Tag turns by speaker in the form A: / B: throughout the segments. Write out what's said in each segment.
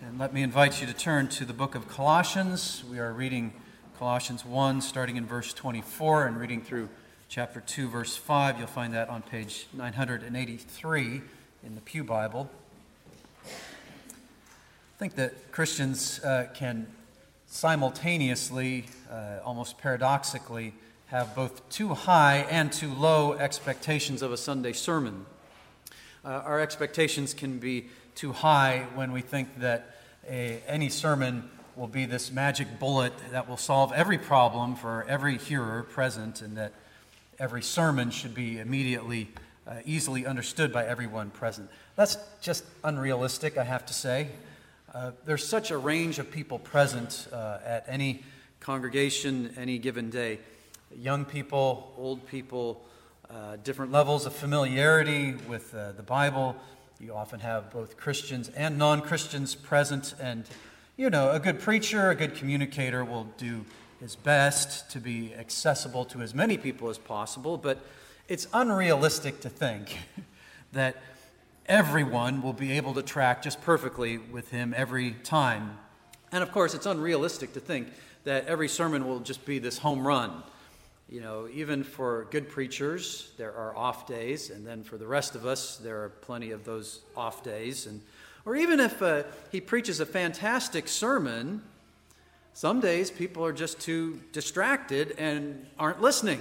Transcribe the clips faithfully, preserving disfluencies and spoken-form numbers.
A: And let me invite you to turn to the book of Colossians. We are reading Colossians one, starting in verse twenty-four, and reading through chapter two, verse five. You'll find that on page nine hundred eighty-three in the Pew Bible. I think that Christians uh, can simultaneously, uh, almost paradoxically, have both too high and too low expectations of a Sunday sermon. Uh, our expectations can be too high when we think that a, any sermon will be this magic bullet that will solve every problem for every hearer present, and that every sermon should be immediately, uh, easily understood by everyone present. That's just unrealistic, I have to say. Uh, there's such a range of people present uh, at any congregation, any given day. Young people, old people, uh, different levels of familiarity with uh, the Bible. You often have both Christians and non-Christians present, and, you know, a good preacher, a good communicator will do his best to be accessible to as many people as possible, but it's unrealistic to think that everyone will be able to track just perfectly with him every time. And of course, it's unrealistic to think that every sermon will just be this home run. You know, even for good preachers, there are off days, and then for the rest of us, there are plenty of those off days. And or even if uh, he preaches a fantastic sermon, some days people are just too distracted and aren't listening.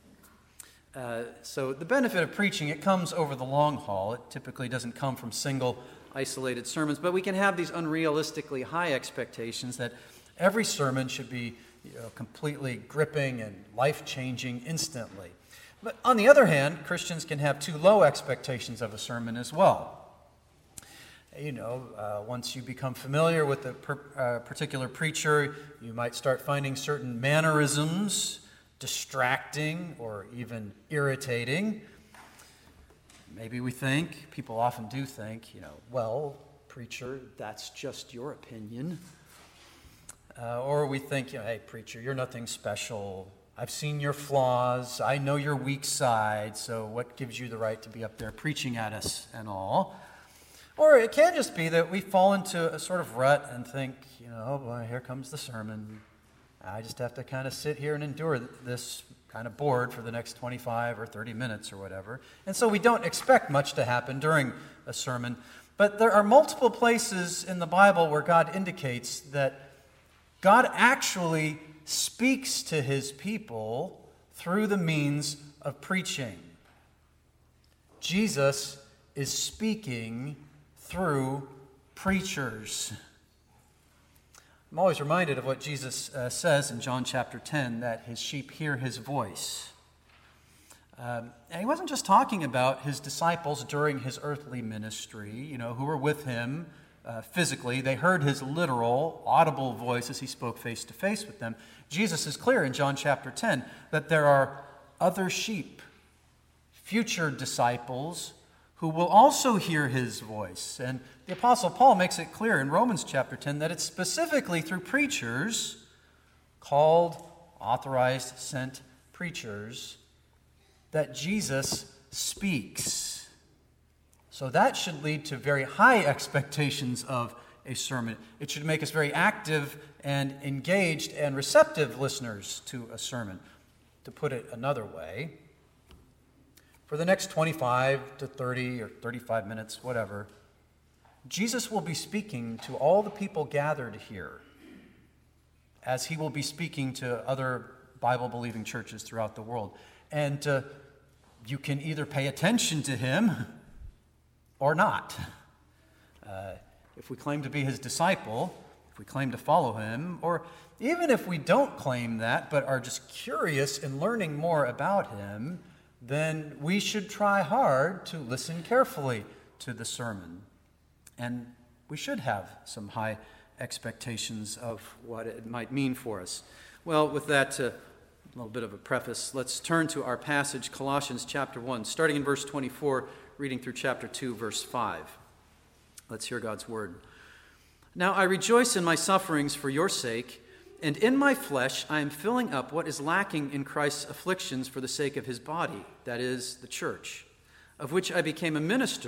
A: Uh, so the benefit of preaching, it comes over the long haul. It typically doesn't come from single, isolated sermons, but we can have these unrealistically high expectations that every sermon should be, you know, completely gripping and life-changing instantly. But on the other hand, Christians can have too low expectations of a sermon as well. You know, uh, once you become familiar with a per, uh, particular preacher, you might start finding certain mannerisms distracting or even irritating. Maybe we think, people often do think, you know, well, preacher, that's just your opinion. Uh, or we think, you know, hey, preacher, you're nothing special. I've seen your flaws. I know your weak side. So what gives you the right to be up there preaching at us and all? Or it can just be that we fall into a sort of rut and think, you know, oh boy, here comes the sermon. I just have to kind of sit here and endure this kind of bored for the next twenty-five or thirty minutes or whatever. And so we don't expect much to happen during a sermon. But there are multiple places in the Bible where God indicates that God actually speaks to his people through the means of preaching. Jesus is speaking through preachers. I'm always reminded of what Jesus uh, says in John chapter ten, that his sheep hear his voice. Um, and he wasn't just talking about his disciples during his earthly ministry, you know, who were with him Uh, physically. They heard his literal, audible voice as he spoke face to face with them. Jesus is clear in John chapter ten that there are other sheep, future disciples, who will also hear his voice. And the Apostle Paul makes it clear in Romans chapter ten that it's specifically through preachers, called, authorized, sent preachers, that Jesus speaks. So that should lead to very high expectations of a sermon. It should make us very active and engaged and receptive listeners to a sermon. To put it another way, for the next twenty-five to thirty or thirty-five minutes, whatever, Jesus will be speaking to all the people gathered here, as he will be speaking to other Bible-believing churches throughout the world. And uh, you can either pay attention to him or not. Uh, if we claim to be his disciple, if we claim to follow him, or even if we don't claim that but are just curious in learning more about him, then we should try hard to listen carefully to the sermon. And we should have some high expectations of what it might mean for us. Well, with that uh, little bit of a preface, let's turn to our passage, Colossians chapter one, starting in verse twenty-four, reading through chapter two, verse five. Let's hear God's word. Now I rejoice in my sufferings for your sake, and in my flesh I am filling up what is lacking in Christ's afflictions for the sake of his body, that is, the church, of which I became a minister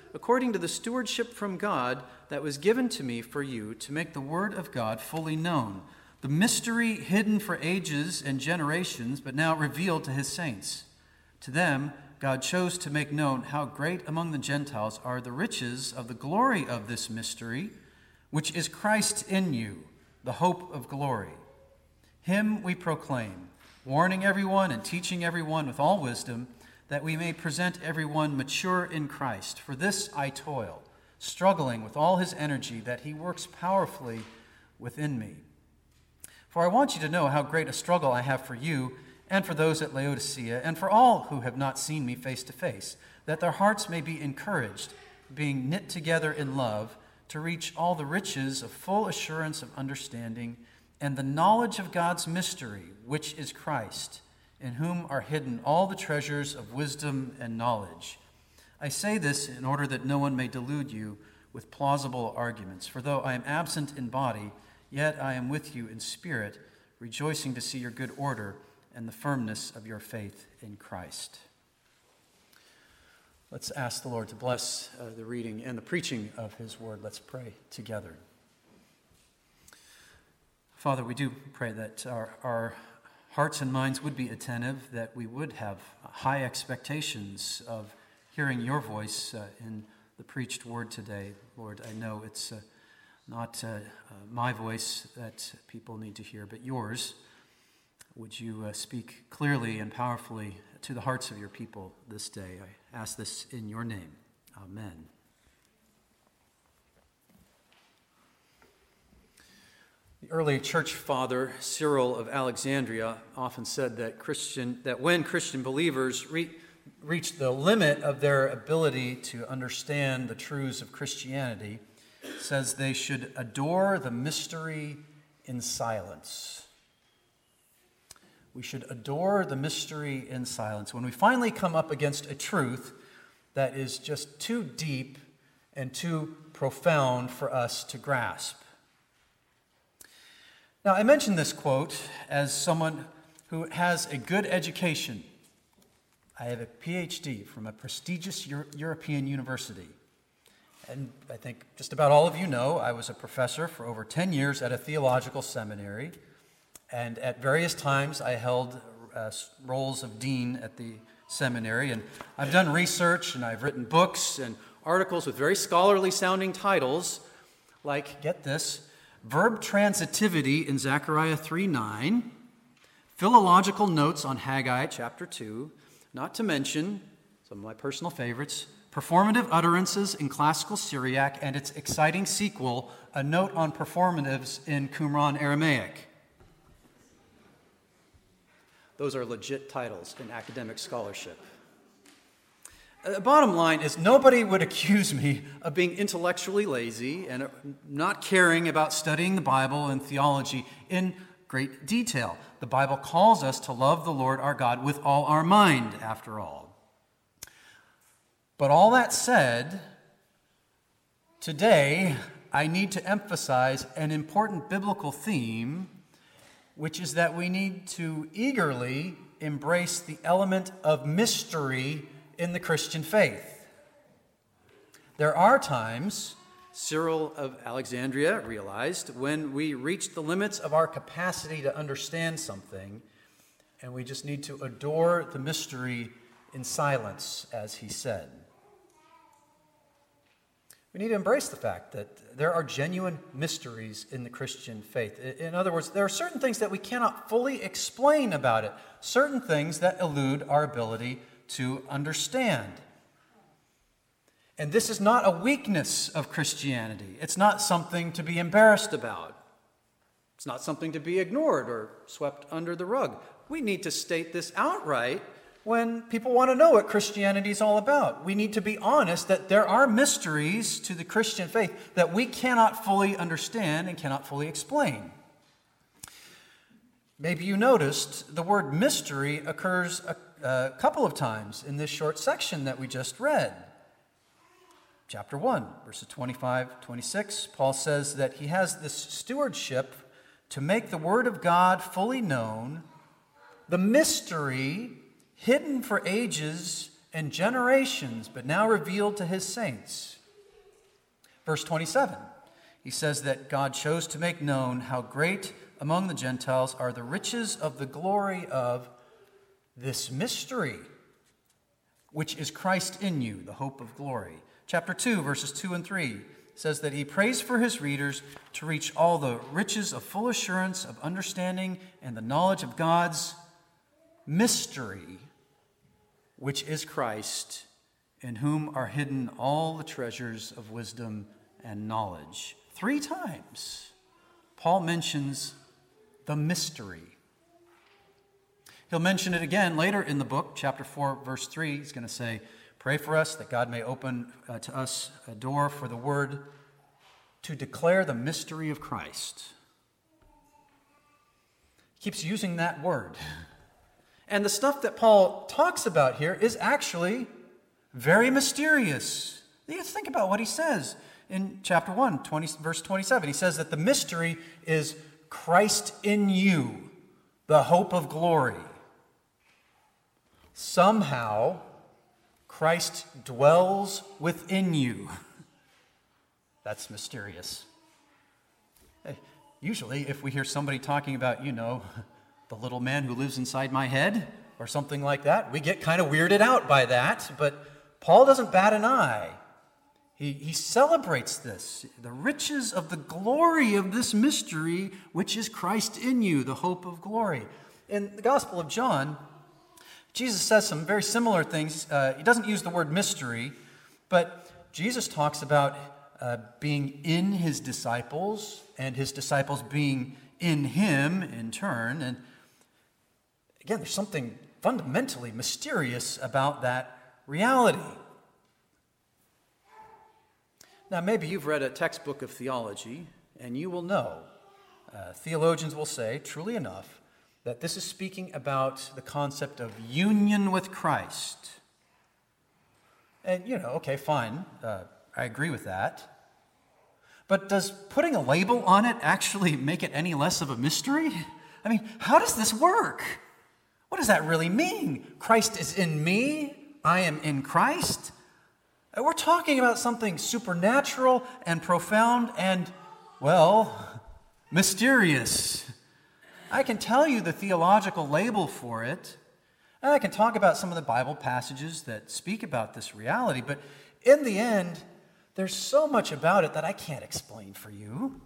A: according to the stewardship from God that was given to me for you to make the word of God fully known, the mystery hidden for ages and generations, but now revealed to his saints. To them, God chose to make known how great among the Gentiles are the riches of the glory of this mystery, which is Christ in you, the hope of glory. Him we proclaim, warning everyone and teaching everyone with all wisdom, that we may present everyone mature in Christ. For this I toil, struggling with all his energy, that he works powerfully within me. For I want you to know how great a struggle I have for you and for those at Laodicea and for all who have not seen me face to face, that their hearts may be encouraged, being knit together in love, to reach all the riches of full assurance of understanding and the knowledge of God's mystery, which is Christ, in whom are hidden all the treasures of wisdom and knowledge. I say this in order that no one may delude you with plausible arguments. For though I am absent in body, yet I am with you in spirit, rejoicing to see your good order and the firmness of your faith in Christ. Let's ask the Lord to bless uh, the reading and the preaching of his word. Let's pray together. Father, we do pray that our, our hearts and minds would be attentive, that we would have high expectations of hearing your voice uh, in the preached word today. Lord, I know it's uh, not uh, uh, my voice that people need to hear, but yours. Would you uh, speak clearly and powerfully to the hearts of your people this day? I ask this in your name. Amen. The early church father, Cyril of Alexandria, often said that Christian that when Christian believers re- reach the limit of their ability to understand the truths of Christianity, says they should adore the mystery in silence. We should adore the mystery in silence. When we finally come up against a truth that is just too deep and too profound for us to grasp. Now, I mention this quote as someone who has a good education. I have a P H D from a prestigious Euro- European university. And I think just about all of you know I was a professor for over ten years at a theological seminary. And at various times, I held uh, roles of dean at the seminary. And I've done research, and I've written books and articles with very scholarly sounding titles, like, get this, Verb Transitivity in Zechariah three nine, Philological Notes on Haggai chapter two, not to mention, some of my personal favorites, Performative Utterances in Classical Syriac and its exciting sequel, A Note on Performatives in Qumran Aramaic. Those are legit titles in academic scholarship. The bottom line is nobody would accuse me of being intellectually lazy and not caring about studying the Bible and theology in great detail. The Bible calls us to love the Lord our God with all our mind, after all. But all that said, today I need to emphasize an important biblical theme, which is that we need to eagerly embrace the element of mystery in the Christian faith. There are times, Cyril of Alexandria realized, when we reach the limits of our capacity to understand something, and we just need to adore the mystery in silence, as he said. We need to embrace the fact that there are genuine mysteries in the Christian faith. In other words, there are certain things that we cannot fully explain about it, certain things that elude our ability to understand. And this is not a weakness of Christianity. It's not something to be embarrassed about. It's not something to be ignored or swept under the rug. We need to state this outright when people want to know what Christianity is all about. We need to be honest that there are mysteries to the Christian faith that we cannot fully understand and cannot fully explain. Maybe you noticed the word mystery occurs a, a couple of times in this short section that we just read. Chapter one, verses twenty-five, twenty-six, Paul says that he has this stewardship to make the word of God fully known, the mystery hidden for ages and generations, but now revealed to his saints. Verse twenty-seven, he says that God chose to make known how great among the Gentiles are the riches of the glory of this mystery, which is Christ in you, the hope of glory. Chapter two, verses two and three says that he prays for his readers to reach all the riches of full assurance of understanding and the knowledge of God's mystery, which is Christ, in whom are hidden all the treasures of wisdom and knowledge. Three times, Paul mentions the mystery. He'll mention it again later in the book, chapter four, verse three. He's going to say, pray for us that God may open uh, to us a door for the word to declare the mystery of Christ. He keeps using that word. And the stuff that Paul talks about here is actually very mysterious. You think about what he says in chapter one, twenty, verse twenty-seven. He says that the mystery is Christ in you, the hope of glory. Somehow, Christ dwells within you. That's mysterious. Usually, if we hear somebody talking about, you know, the little man who lives inside my head, or something like that, we get kind of weirded out by that, but Paul doesn't bat an eye. He, he celebrates this, the riches of the glory of this mystery, which is Christ in you, the hope of glory. In the Gospel of John, Jesus says some very similar things. Uh, he doesn't use the word mystery, but Jesus talks about uh, being in his disciples and his disciples being in him in turn. And again, there's something fundamentally mysterious about that reality. Now, maybe you've read a textbook of theology, and you will know, uh, theologians will say, truly enough, that this is speaking about the concept of union with Christ. And, you know, okay, fine, uh, I agree with that. But does putting a label on it actually make it any less of a mystery? I mean, how does this work? What does that really mean? Christ is in me, I am in Christ. We're talking about something supernatural and profound and, well, mysterious. I can tell you the theological label for it, and I can talk about some of the Bible passages that speak about this reality, but in the end, there's so much about it that I can't explain for you.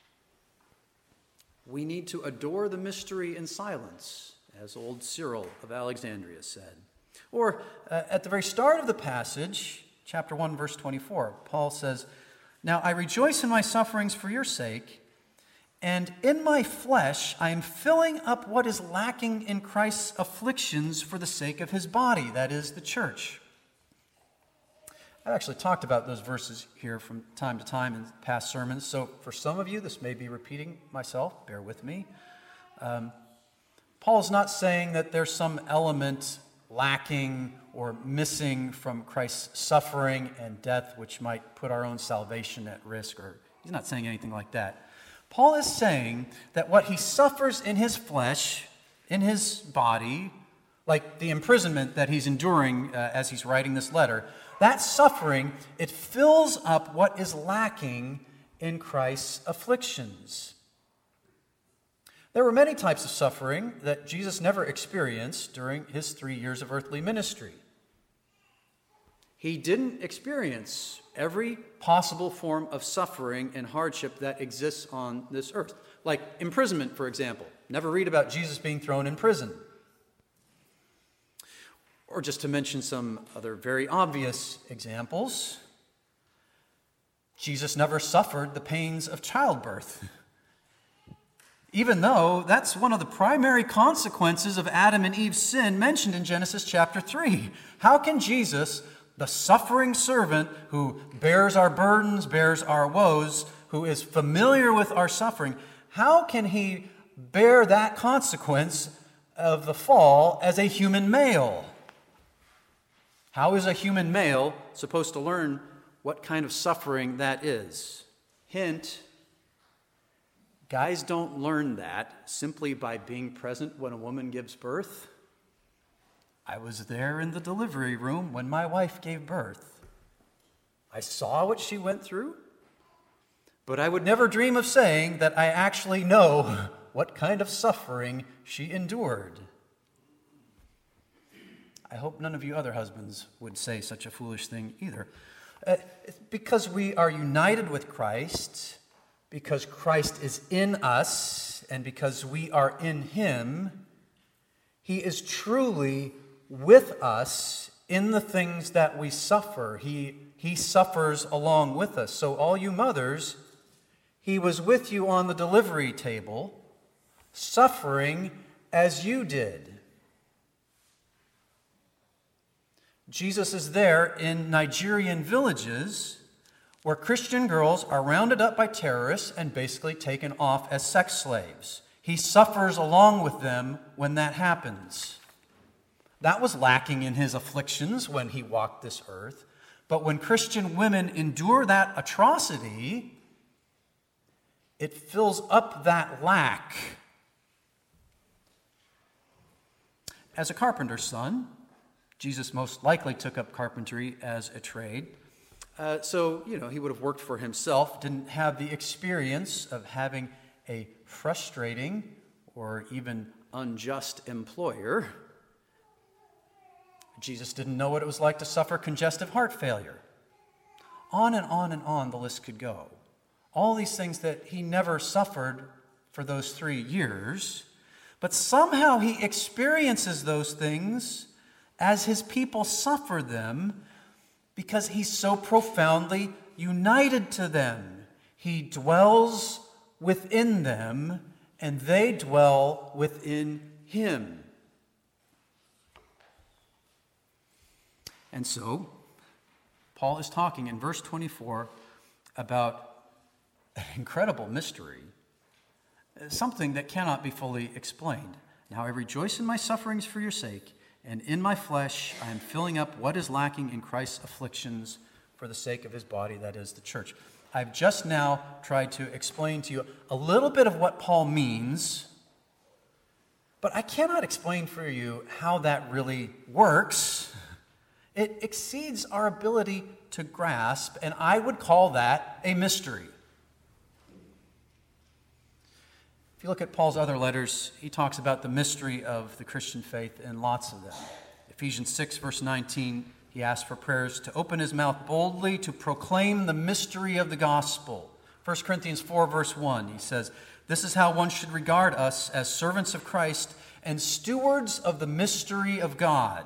A: We need to adore the mystery in silence, as old Cyril of Alexandria said. Or uh, at the very start of the passage, chapter one, verse twenty-four, Paul says, "Now I rejoice in my sufferings for your sake, and in my flesh I am filling up what is lacking in Christ's afflictions for the sake of his body," that is, the church. I've actually talked about those verses here from time to time in past sermons, so for some of you this may be repeating myself, bear with me. Um, Paul's not saying that there's some element lacking or missing from Christ's suffering and death which might put our own salvation at risk, or he's not saying anything like that. Paul is saying that what he suffers in his flesh, in his body, like the imprisonment that he's enduring uh, as he's writing this letter, that suffering, it fills up what is lacking in Christ's afflictions. There were many types of suffering that Jesus never experienced during his three years of earthly ministry. He didn't experience every possible form of suffering and hardship that exists on this earth. Like imprisonment, for example. Never read about Jesus being thrown in prison. Or just to mention some other very obvious examples, Jesus never suffered the pains of childbirth. Even though that's one of the primary consequences of Adam and Eve's sin mentioned in Genesis chapter three. How can Jesus, the suffering servant who bears our burdens, bears our woes, who is familiar with our suffering, how can he bear that consequence of the fall as a human male? How is a human male supposed to learn what kind of suffering that is? Hint, guys don't learn that simply by being present when a woman gives birth. I was there in the delivery room when my wife gave birth. I saw what she went through, but I would never dream of saying that I actually know what kind of suffering she endured. I hope none of you other husbands would say such a foolish thing either. Uh, because we are united with Christ, because Christ is in us, and because we are in him, he is truly with us in the things that we suffer. He, he suffers along with us. So all you mothers, he was with you on the delivery table, suffering as you did. Jesus is there in Nigerian villages where Christian girls are rounded up by terrorists and basically taken off as sex slaves. He suffers along with them when that happens. That was lacking in his afflictions when he walked this earth. But when Christian women endure that atrocity, it fills up that lack. As a carpenter's son, Jesus most likely took up carpentry as a trade. Uh, so, you know, he would have worked for himself, didn't have the experience of having a frustrating or even unjust employer. Jesus didn't know what it was like to suffer congestive heart failure. On and on and on the list could go. All these things that he never suffered for those three years, but somehow he experiences those things as his people suffer them because he's so profoundly united to them. He dwells within them, and they dwell within him. And so, Paul is talking in verse twenty-four about an incredible mystery, something that cannot be fully explained. Now I rejoice in my sufferings for your sake, and in my flesh I am filling up what is lacking in Christ's afflictions for the sake of his body, that is the church. I've just now tried to explain to you a little bit of what Paul means, but I cannot explain for you how that really works. It exceeds our ability to grasp, and I would call that a mystery. If you look at Paul's other letters, he talks about the mystery of the Christian faith in lots of them. Ephesians six, verse nineteen, he asks for prayers to open his mouth boldly to proclaim the mystery of the gospel. First Corinthians four, verse one, he says, this is how one should regard us as servants of Christ and stewards of the mystery of God.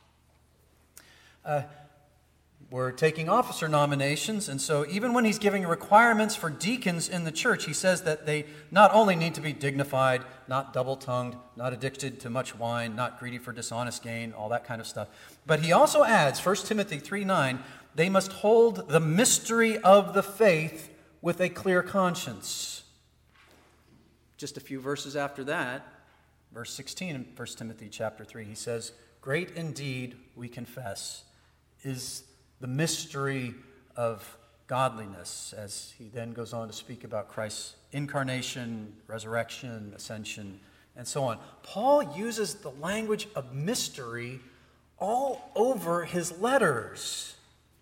A: Uh, we're taking officer nominations, and so even when he's giving requirements for deacons in the church, he says that they not only need to be dignified, not double-tongued, not addicted to much wine, not greedy for dishonest gain, all that kind of stuff. But he also adds, First Timothy three nine, they must hold the mystery of the faith with a clear conscience. Just a few verses after that, verse sixteen in First Timothy chapter three, he says, great indeed, we confess, is the mystery of godliness, as he then goes on to speak about Christ's incarnation, resurrection, ascension, and so on. Paul uses the language of mystery all over his letters.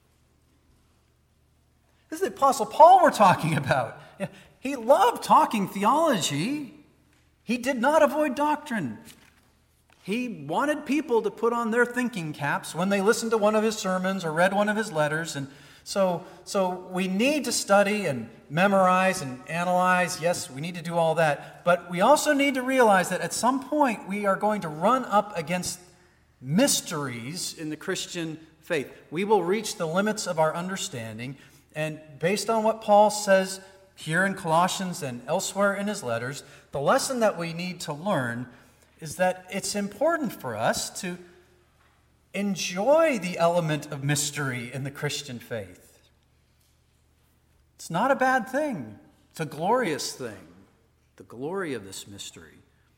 A: This is the Apostle Paul we're talking about. He loved talking theology. He did not avoid doctrine. He wanted people to put on their thinking caps when they listened to one of his sermons or read one of his letters. And so, so we need to study and memorize and analyze. Yes, we need to do all that. But we also need to realize that at some point we are going to run up against mysteries in the Christian faith. We will reach the limits of our understanding. And based on what Paul says here in Colossians and elsewhere in his letters, the lesson that we need to learn is that it's important for us to enjoy the element of mystery in the Christian faith. It's not a bad thing. It's a glorious thing, the glory of this mystery.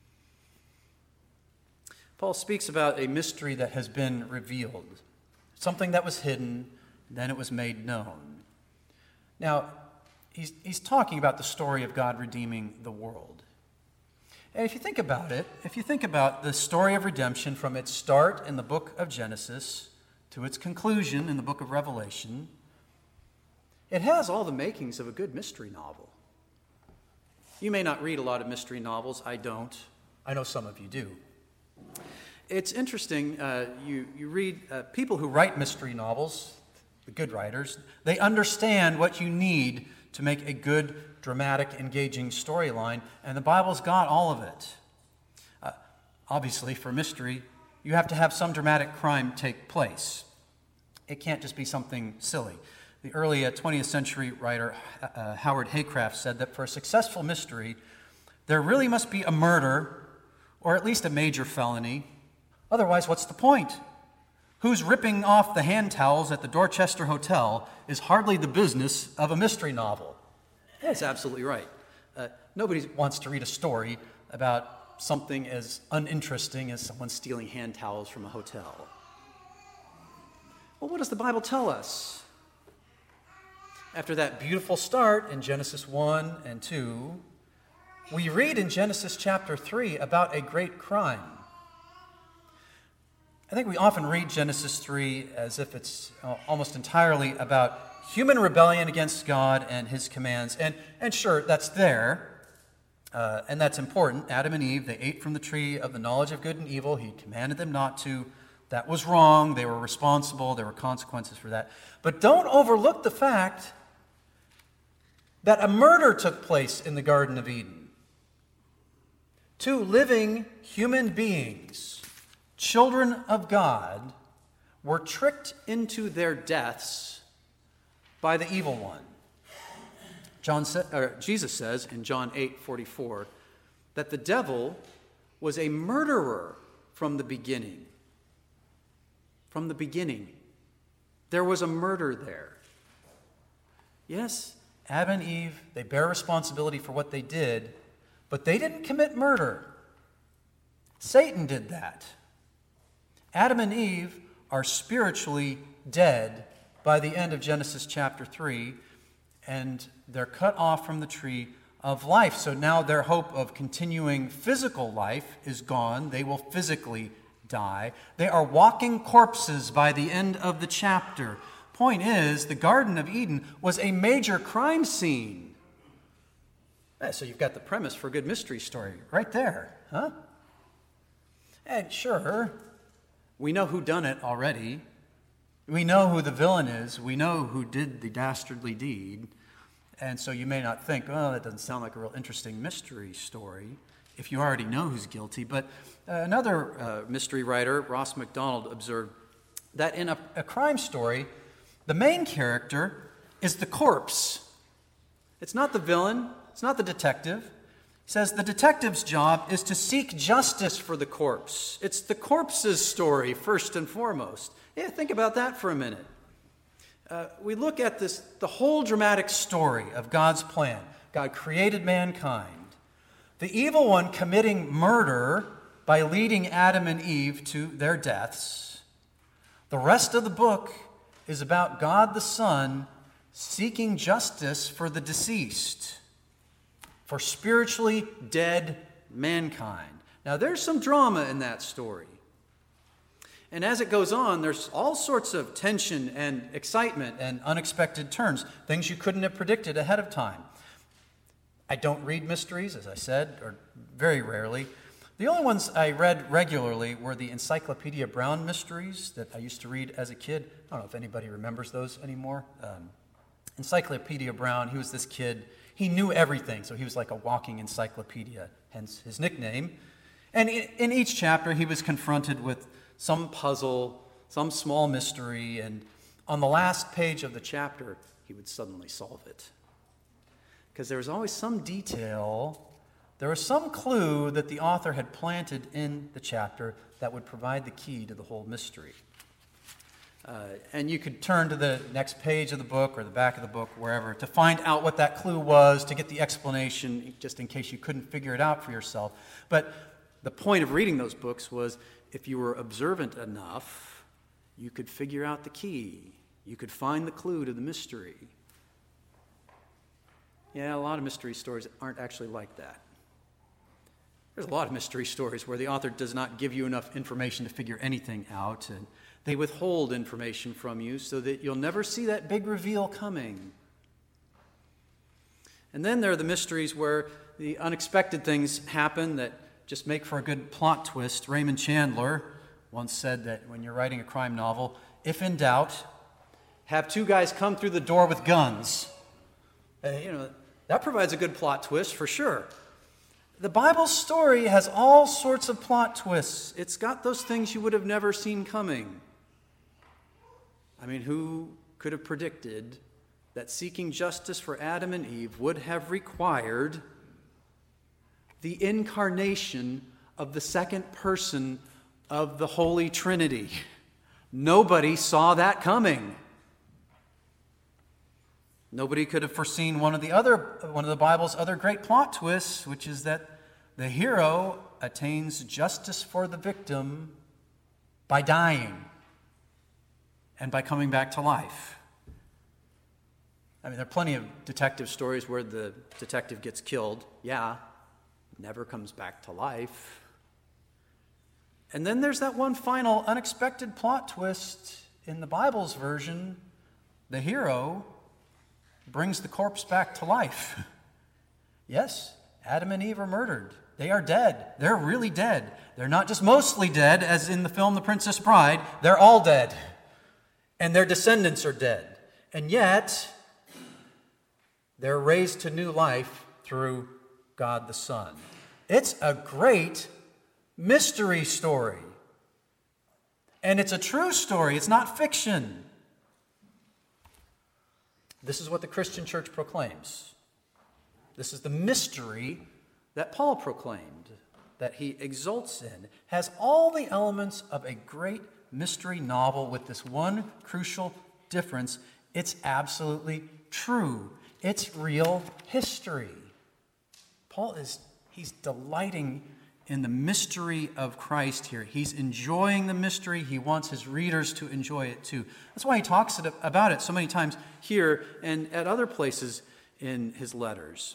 A: Paul speaks about a mystery that has been revealed, something that was hidden, then it was made known. Now, he's, he's talking about the story of God redeeming the world. And if you think about it, if you think about the story of redemption from its start in the book of Genesis to its conclusion in the book of Revelation, it has all the makings of a good mystery novel. You may not read a lot of mystery novels. I don't. I know some of you do. It's interesting, uh, you, you read uh, people who write mystery novels, the good writers, they understand what you need to make a good, dramatic, engaging storyline, and the Bible's got all of it. Uh, obviously, for mystery, you have to have some dramatic crime take place. It can't just be something silly. The early uh, twentieth century writer uh, Howard Haycraft said that for a successful mystery, there really must be a murder, or at least a major felony. Otherwise, what's the point? Who's ripping off the hand towels at the Dorchester Hotel is hardly the business of a mystery novel. That's absolutely right. Uh, nobody wants to read a story about something as uninteresting as someone stealing hand towels from a hotel. Well, what does the Bible tell us? After that beautiful start in Genesis one and two, we read in Genesis chapter three about a great crime. I think we often read Genesis three as if it's almost entirely about human rebellion against God and his commands. And, and sure, that's there, uh, and that's important. Adam and Eve, they ate from the tree of the knowledge of good and evil. He commanded them not to. That was wrong. They were responsible. There were consequences for that. But don't overlook the fact that a murder took place in the Garden of Eden. Two living human beings, children of God, were tricked into their deaths by the evil one. John sa- or Jesus says in John eight forty-four that the devil was a murderer from the beginning. From the beginning. There was a murder there. Yes, Adam and Eve, they bear responsibility for what they did, but they didn't commit murder. Satan did that. Adam and Eve are spiritually dead by the end of Genesis chapter three, and they're cut off from the tree of life. So now their hope of continuing physical life is gone. They will physically die. They are walking corpses by the end of the chapter. Point is, the Garden of Eden was a major crime scene. So you've got the premise for a good mystery story right there, huh? And sure, we know who done it already. We know who the villain is. We know who did the dastardly deed. And so you may not think, oh, that doesn't sound like a real interesting mystery story if you already know who's guilty. But uh, another uh, mystery writer, Ross MacDonald, observed that in a, a crime story, the main character is the corpse. It's not the villain. It's not the detective. He says the detective's job is to seek justice for the corpse. It's the corpse's story, first and foremost. Yeah, think about that for a minute. Uh, we look at this, the whole dramatic story of God's plan. God created mankind. The evil one committing murder by leading Adam and Eve to their deaths. The rest of the book is about God the Son seeking justice for the deceased, for spiritually dead mankind. Now, there's some drama in that story. And as it goes on, there's all sorts of tension and excitement and unexpected turns, things you couldn't have predicted ahead of time. I don't read mysteries, as I said, or very rarely. The only ones I read regularly were the Encyclopedia Brown mysteries that I used to read as a kid. I don't know if anybody remembers those anymore. Um, Encyclopedia Brown, he was this kid. He knew everything, so he was like a walking encyclopedia, hence his nickname. And in each chapter, he was confronted with some puzzle, some small mystery, and on the last page of the chapter, he would suddenly solve it. Because there was always some detail, there was some clue that the author had planted in the chapter that would provide the key to the whole mystery. Uh, and you could turn to the next page of the book or the back of the book, wherever, to find out what that clue was, to get the explanation, just in case you couldn't figure it out for yourself. But the point of reading those books was, if you were observant enough, you could figure out the key. You could find the clue to the mystery. Yeah, a lot of mystery stories aren't actually like that. There's a lot of mystery stories where the author does not give you enough information to figure anything out, and they withhold information from you so that you'll never see that big reveal coming. And then there are the mysteries where the unexpected things happen that just make for a good plot twist. Raymond Chandler once said that when you're writing a crime novel, if in doubt, have two guys come through the door with guns. Uh, you know, that provides a good plot twist for sure. The Bible story has all sorts of plot twists. It's got those things you would have never seen coming. I mean, who could have predicted that seeking justice for Adam and Eve would have required the incarnation of the second person of the Holy Trinity? Nobody saw that coming. Nobody could have foreseen one of the other one of the Bible's other great plot twists, which is that the hero attains justice for the victim by dying and by coming back to life. I mean, there are plenty of detective stories where the detective gets killed. Yeah, never comes back to life. And then there's that one final unexpected plot twist in the Bible's version. The hero brings the corpse back to life. Yes, Adam and Eve are murdered. They are dead. They're really dead. They're not just mostly dead, as in the film The Princess Bride. They're all dead. And their descendants are dead. And yet, they're raised to new life through God the Son. It's a great mystery story. And it's a true story. It's not fiction. This is what the Christian church proclaims. This is the mystery that Paul proclaimed, that he exults in, has all the elements of a great mystery novel with this one crucial difference. It's absolutely true. It's real history. Paul is, he's delighting in the mystery of Christ here. He's enjoying the mystery. He wants his readers to enjoy it too. That's why he talks about it so many times here and at other places in his letters.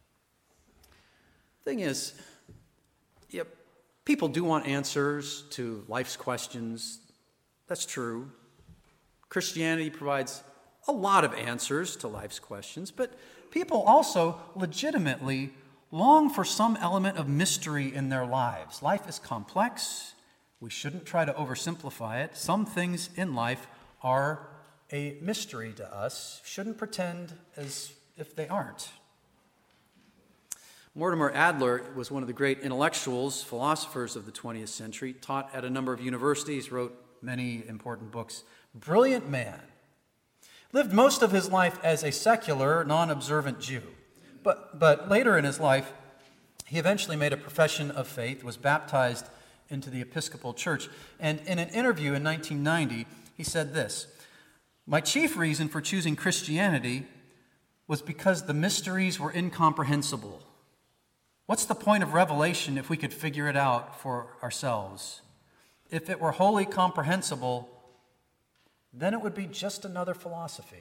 A: Thing is, yeah, people do want answers to life's questions. That's true. Christianity provides a lot of answers to life's questions, but people also legitimately long for some element of mystery in their lives. Life is complex. We shouldn't try to oversimplify it. Some things in life are a mystery to us. Shouldn't pretend as if they aren't. Mortimer Adler was one of the great intellectuals, philosophers of the twentieth century, taught at a number of universities, wrote many important books. Brilliant man. Lived most of his life as a secular, non-observant Jew. But, but later in his life, he eventually made a profession of faith, was baptized into the Episcopal Church. And in an interview in nineteen ninety, he said this: "My chief reason for choosing Christianity was because the mysteries were incomprehensible. What's the point of revelation if we could figure it out for ourselves? If it were wholly comprehensible, then it would be just another philosophy."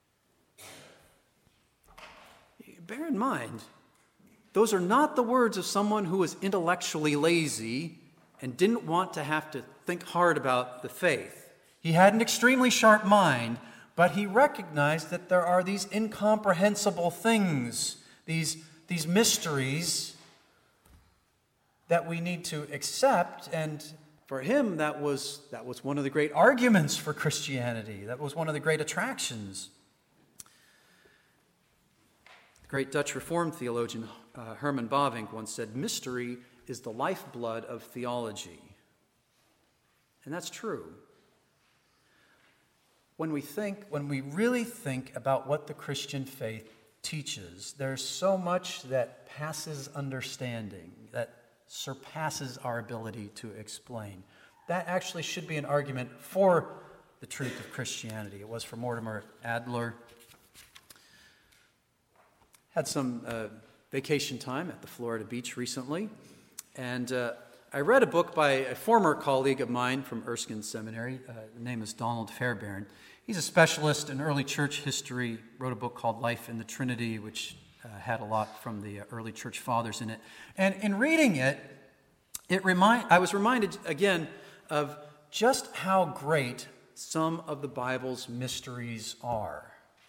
A: Bear in mind, those are not the words of someone who was intellectually lazy and didn't want to have to think hard about the faith. He had an extremely sharp mind, but he recognized that there are these incomprehensible things, these, these mysteries that we need to accept. And for him, that was, that was one of the great arguments for Christianity. That was one of the great attractions. The great Dutch Reformed theologian uh, Herman Bavinck once said, "Mystery is the lifeblood of theology." And that's true. When we think, when we really think about what the Christian faith teaches, there's so much that passes understanding, that surpasses our ability to explain. That actually should be an argument for the truth of Christianity. It was for Mortimer Adler. Had some uh, vacation time at the Florida beach recently, and uh, I read a book by a former colleague of mine from Erskine Seminary. Uh, the name is Donald Fairbairn. He's a specialist in early church history, wrote a book called Life in the Trinity, which uh, had a lot from the early church fathers in it. And in reading it, it remind I was reminded again of just how great some of the Bible's mysteries are.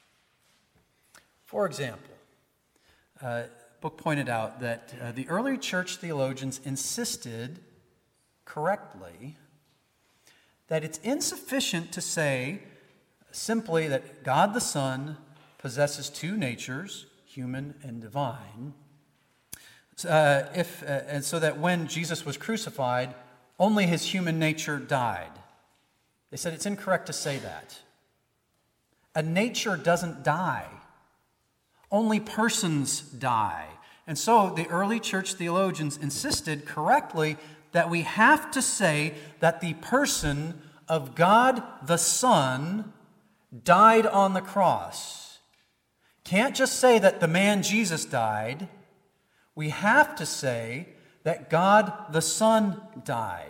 A: For example, uh, the book pointed out that uh, the early church theologians insisted correctly that it's insufficient to say simply that God the Son possesses two natures, human and divine, uh, if, uh, and so that when Jesus was crucified, only his human nature died. They said it's incorrect to say that. A nature doesn't die. Only persons die. And so the early church theologians insisted correctly that we have to say that the person of God the Son died on the cross. Can't just say that the man Jesus died. We have to say that God the Son died.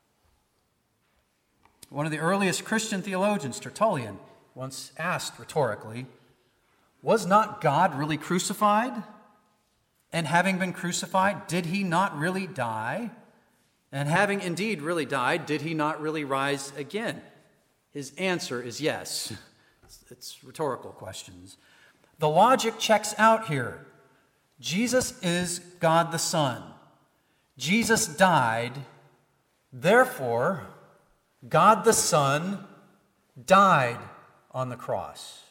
A: One of the earliest Christian theologians, Tertullian, once asked rhetorically, was not God really crucified? And having been crucified, did he not really die? And having indeed really died, did he not really rise again? His answer is yes. It's, it's rhetorical questions. The logic checks out here. Jesus is God the Son. Jesus died. Therefore, God the Son died on the cross.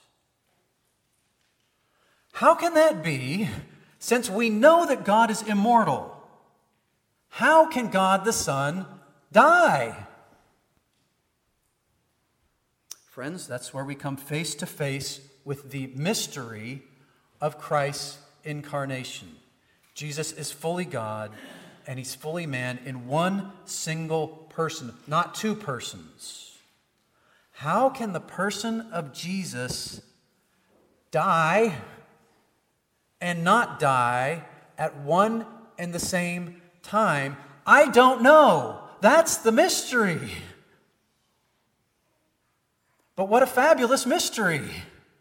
A: How can that be, since we know that God is immortal? How can God the Son die? Friends, that's where we come face to face with the mystery of Christ's incarnation. Jesus is fully God and he's fully man in one single person, not two persons. How can the person of Jesus die and not die at one and the same time? I don't know. That's the mystery. But what a fabulous mystery.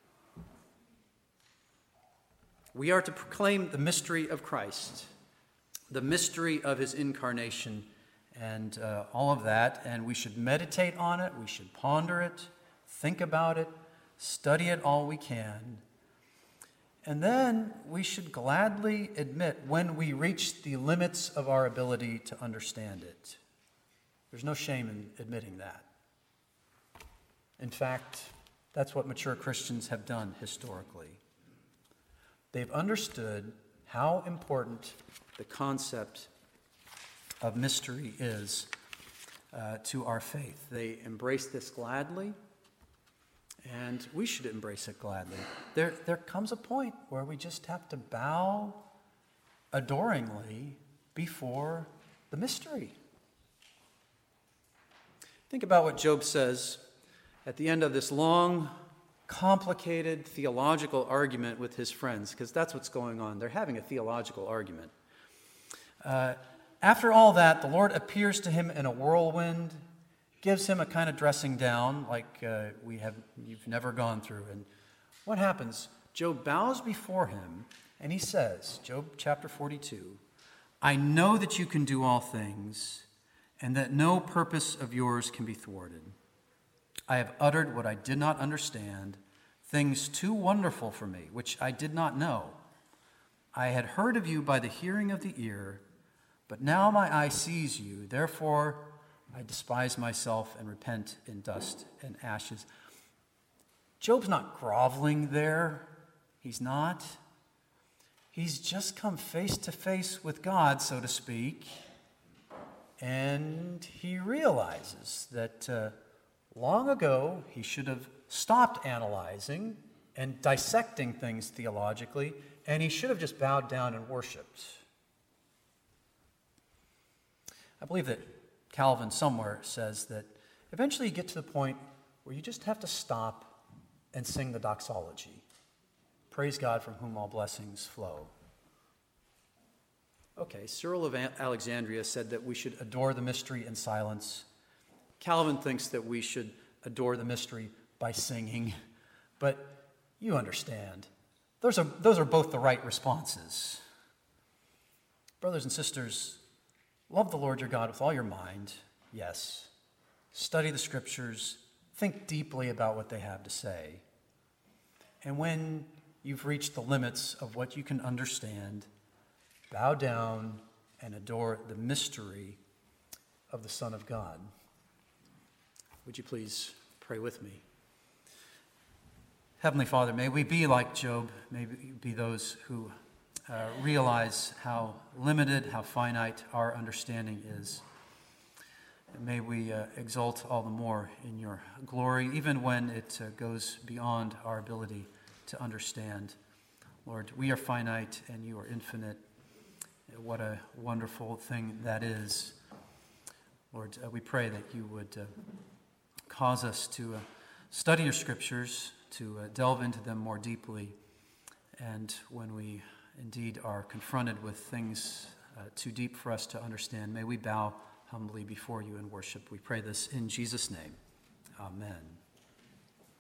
A: We are to proclaim the mystery of Christ, the mystery of his incarnation, and uh, all of that. And we should meditate on it. We should ponder it, think about it, study it all we can. And then we should gladly admit when we reach the limits of our ability to understand it. There's no shame in admitting that. In fact, that's what mature Christians have done historically. They've understood how important the concept of mystery is uh, to our faith. They embrace this gladly, and we should embrace it gladly. There, there comes a point where we just have to bow adoringly before the mystery. Think about what Job says at the end of this long, complicated theological argument with his friends, because that's what's going on. They're having a theological argument. Uh, after all that, the Lord appears to him in a whirlwind, gives him a kind of dressing down like uh, we have you've never gone through. And what happens? Job bows before him, and he says, Job chapter forty-two, I know that you can do all things, and that no purpose of yours can be thwarted. I have uttered what I did not understand, things too wonderful for me, which I did not know. I had heard of you by the hearing of the ear, but now my eye sees you. Therefore, I despise myself and repent in dust and ashes. Job's not groveling there. He's not. He's just come face to face with God, so to speak, and he realizes that uh, long ago, he should have stopped analyzing and dissecting things theologically, and he should have just bowed down and worshiped. I believe that Calvin somewhere says that eventually you get to the point where you just have to stop and sing the doxology. Praise God from whom all blessings flow. Okay, Cyril of Alexandria said that we should adore the mystery in silence. Calvin thinks that we should adore the mystery by singing, but you understand. Those are, those are both the right responses. Brothers and sisters, love the Lord your God with all your mind, yes. Study the Scriptures, think deeply about what they have to say. And when you've reached the limits of what you can understand, bow down and adore the mystery of the Son of God. Would you please pray with me? Heavenly Father, may we be like Job. May we be those who uh, realize how limited, how finite our understanding is. And may we uh, exult all the more in your glory, even when it uh, goes beyond our ability to understand. Lord, we are finite and you are infinite. What a wonderful thing that is. Lord, uh, we pray that you would uh, cause us to uh, study your Scriptures, to uh, delve into them more deeply, and when we indeed are confronted with things uh, too deep for us to understand, may we bow humbly before you in worship. We pray this in Jesus' name. Amen.